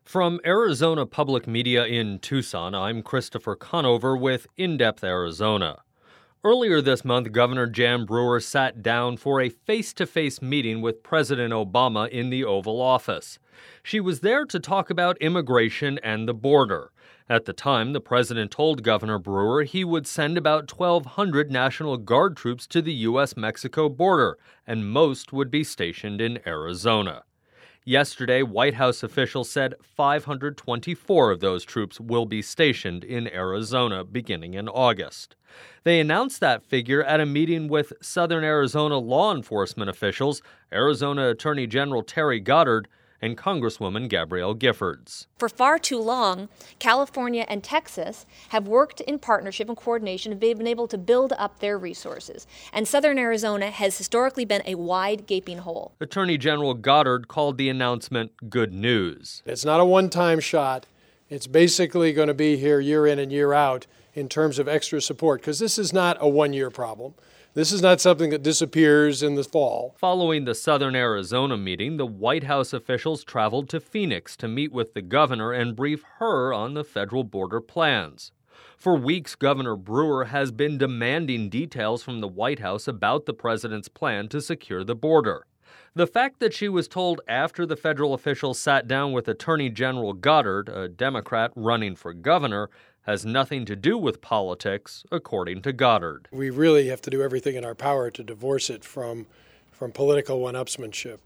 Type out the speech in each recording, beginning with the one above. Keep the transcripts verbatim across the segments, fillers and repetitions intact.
From Arizona Public Media in Tucson, I'm Christopher Conover with In-Depth Arizona. Earlier this month, Governor Jan Brewer sat down for a face-to-face meeting with President Obama in the Oval Office. She was there to talk about immigration and the border. At the time, the president told Governor Brewer he would send about twelve hundred National Guard troops to the U S Mexico border, and most would be stationed in Arizona. Yesterday, White House officials said five hundred twenty-four of those troops will be stationed in Arizona beginning in August. They announced that figure at a meeting with Southern Arizona law enforcement officials, Arizona Attorney General Terry Goddard, and Congresswoman Gabrielle Giffords. For far too long, California and Texas have worked in partnership and coordination and been able to build up their resources. And Southern Arizona has historically been a wide, gaping hole. Attorney General Goddard called the announcement good news. It's not a one-time shot. It's basically going to be here year in and year out in terms of extra support, because this is not a one-year problem. This is not something that disappears in the fall. Following the Southern Arizona meeting, the White House officials traveled to Phoenix to meet with the governor and brief her on the federal border plans. For weeks, Governor Brewer has been demanding details from the White House about the president's plan to secure the border. The fact that she was told after the federal officials sat down with Attorney General Goddard, a Democrat running for governor, has nothing to do with politics, according to Goddard. We really have to do everything in our power to divorce it from, from political one-upsmanship.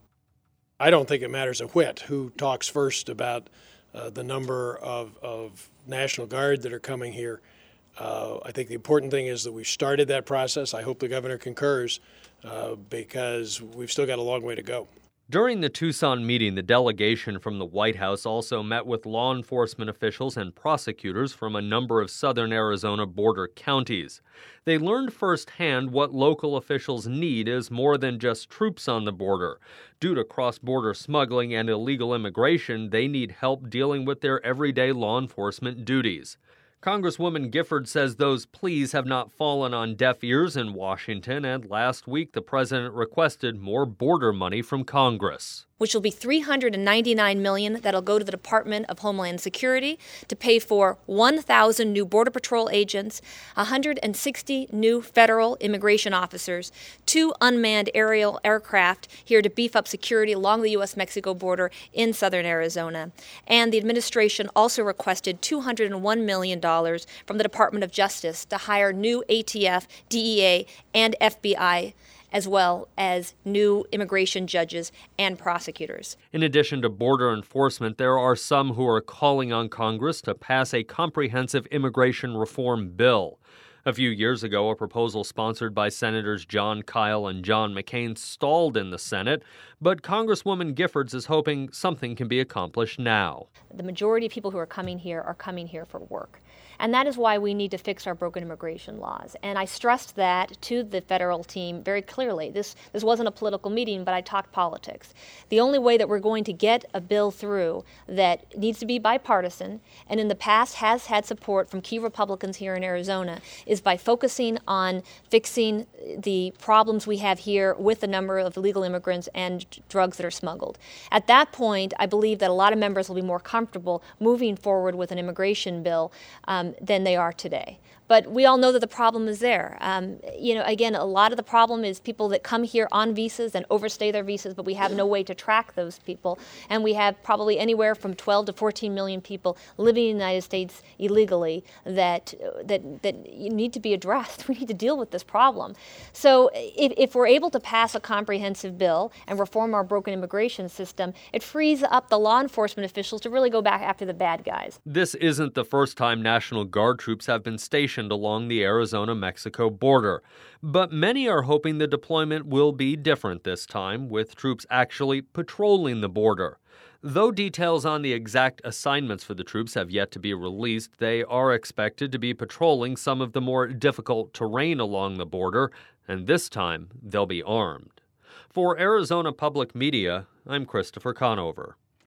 I don't think it matters a whit who talks first about uh, the number of, of National Guard that are coming here. Uh, I think the important thing is that we've started that process. I hope the governor concurs uh, because we've still got a long way to go. During the Tucson meeting, the delegation from the White House also met with law enforcement officials and prosecutors from a number of southern Arizona border counties. They learned firsthand what local officials need is more than just troops on the border. Due to cross-border smuggling and illegal immigration, they need help dealing with their everyday law enforcement duties. Congresswoman Gifford says those pleas have not fallen on deaf ears in Washington, and last week the president requested more border money from Congress, which will be three hundred ninety-nine million dollars that'll go to the Department of Homeland Security to pay for one thousand new Border Patrol agents, one hundred sixty new federal immigration officers, two unmanned aerial aircraft here to beef up security along the U S Mexico border in southern Arizona. And the administration also requested two hundred one million dollars from the Department of Justice to hire new A T F, D E A, and F B I, as well as new immigration judges and prosecutors. In addition to border enforcement, there are some who are calling on Congress to pass a comprehensive immigration reform bill. A few years ago, a proposal sponsored by Senators Jon Kyl and John McCain stalled in the Senate, but Congresswoman Giffords is hoping something can be accomplished now. The majority of people who are coming here are coming here for work. And that is why we need to fix our broken immigration laws. And I stressed that to the federal team very clearly. This, this wasn't a political meeting, but I talked politics. The only way that we're going to get a bill through that needs to be bipartisan, and in the past has had support from key Republicans here in Arizona, is by focusing on fixing the problems we have here with the number of illegal immigrants and drugs that are smuggled. At that point, I believe that a lot of members will be more comfortable moving forward with an immigration bill um, than they are today. But we all know that the problem is there. Um, you know, again, a lot of the problem is people that come here on visas and overstay their visas, but we have no way to track those people. And we have probably anywhere from twelve to fourteen million people living in the United States illegally that that that need to be addressed. We need to deal with this problem. So if, if we're able to pass a comprehensive bill and reform our broken immigration system, it frees up the law enforcement officials to really go back after the bad guys. This isn't the first time National Guard troops have been stationed along the Arizona-Mexico border. But many are hoping the deployment will be different this time, with troops actually patrolling the border. Though details on the exact assignments for the troops have yet to be released, they are expected to be patrolling some of the more difficult terrain along the border, and this time they'll be armed. For Arizona Public Media, I'm Christopher Conover.